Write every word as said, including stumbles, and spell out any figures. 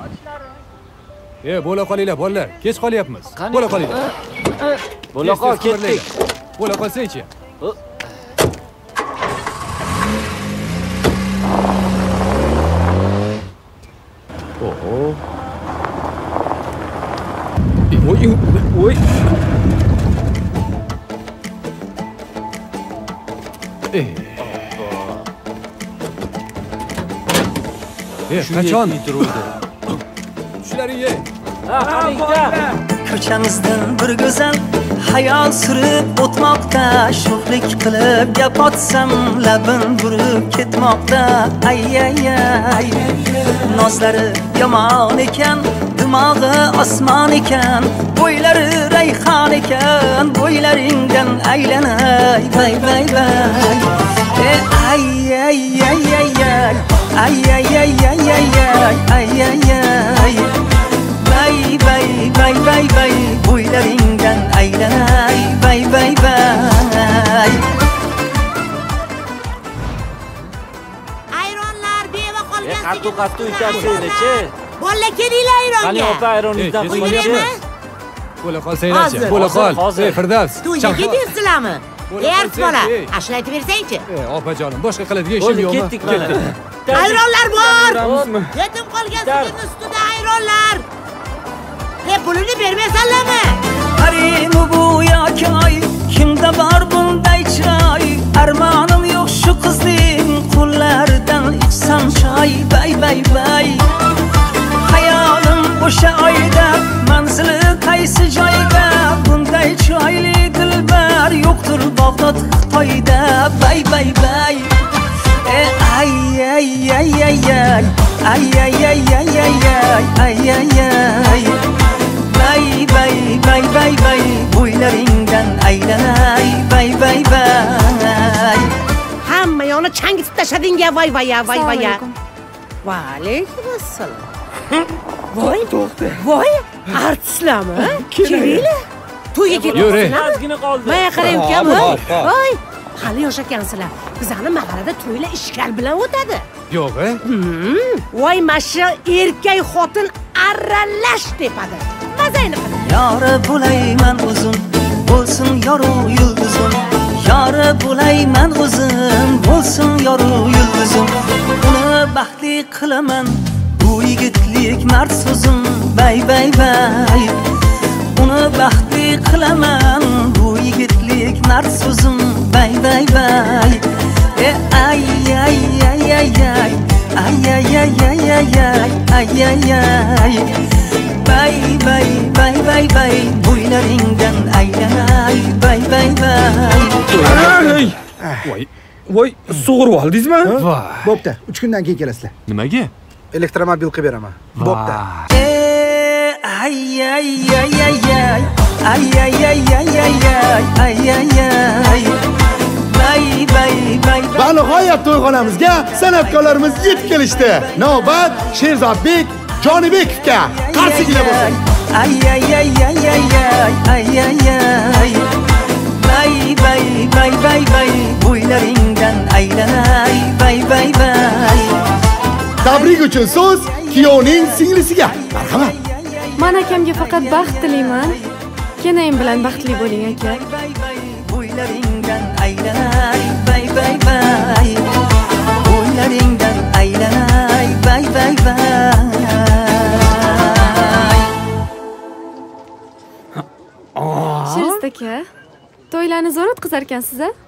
E, bo'la qolinglar, bolalar. Kech qolyapmiz. Bo'la qolinglar. Bo'la qol, ketdik. Bo'la qolsang-chi. Oho. Voy, voy. Eh. E, qachon turuvdi? Shularning ye. Ha, qaningda. Ko'chamizdan bir go'zal hayol surib o'tmoqda, sho'xlik qilib gap otsam labim burib ketmoqda. Ay ay ay, nozlari yomon ekan, dimog'i osmon ekan, bo'ylari rayhon ekan, bo'ylaringdan aylanay, bay bay bay. E ay ay ay ay ay, ay ay ay ay ay ay ay ay. Bay bay bay bay bay, bo'ylaringdan aylanay, bay bay bay. Ayronlar beva qolgan. Qattu qattu ichasizlar-chi. Bolla kelinglar ayronga. Qani opa ayroningizdan qo'ying-chi. Bo'la qolsanglar-chi. Bo'la qol. Ey, Firdavs. To'yga ketyapsizlarmi? Ey, bola, ashula aytib bersang-chi. E, opajonim, boshqa qiladigan ishim yo'qmi? Ketdik mana. Ayronlar bor. Yetim qolgan sigirning ustida ayronlar. E, pulini bermaysanlarmi? Qarimi bu yoki oy, kimda bor bunday chiroy? Armonim yo'q shu qizning qo'llaridan ichsam choy, bay bay bay. Hayolim o'sha oyda, manzili qaysi joyda? Bunday choyli dilbar yo'qdir Bag'dod Xitoyda, bay bay bay. E ay ay ay ay ay, ay ay ay ay ay ay ay ay. Bay bay bay bay bay, bo'ylaringdan aylanay, bay bay bay. Hamma yo'ni changitib tashlading-ya, voy voy voy voy. Va alaykum assalom. Voy, to'xta. Voy, artistlarmi? Kelinglar. To'yga ketyapsizlar. Ozgina qoldi. Mana qarang ukam. Voy, hali yosh ekansizlar. Bizani mahallada to'ylar ishkal bilan o'tadi. Yo'q-a? Voy, masha erkak xotin arralash tepadi. Mazayni qiling. Yora bo'layman o'zim, bo'lsin yorug' yulduzim. Yora bo'layman o'zim, bo'lsin yorug' yulduzim. Uni baxtli qilaman, bu yigitlik mard so'zim, bay bay bay. Uni baxtli qilaman, bu yigitlik mard so'zim, bay bay bay. E ay ay ay ay ay, ay ay ay ay ay ay ay ay. Bay bay bay bay bay, bo'ylaringdan aylanay, bay bay bay. Voy, voy, sug'urib oldingizmi? Bo'pti, uch kundan keyin kelasizlar. nimaga? Elektromobil qilib beraman. Bo'pti. E ay ay ay ay ay, ay ay ay ay ay ay ay ay. Bay bay bay. Va nihoyat to'yxonamizga san'atkorlarimiz yetib kelishdi. Navbat Sherzodbek Jonibekovga qarshi bo'lsin. Ay ay ay ay ay ay ay ay. Bay bay bay bay bay, bo'ylaringdan aylanay, bay bay bay. Tabrik uchun so'z kuyovning singlisiga. Marhamat. Men akamga faqat baxt tilayman. Kenayim bilan baxtli bo'ling aka. Bo'ylaringdan aylanay, bay bay bay. Bo'ylaringdan aylanay, bay bay bay. Shirzod aka, to'ylarni zo'r o'tkazar ekansiz-a?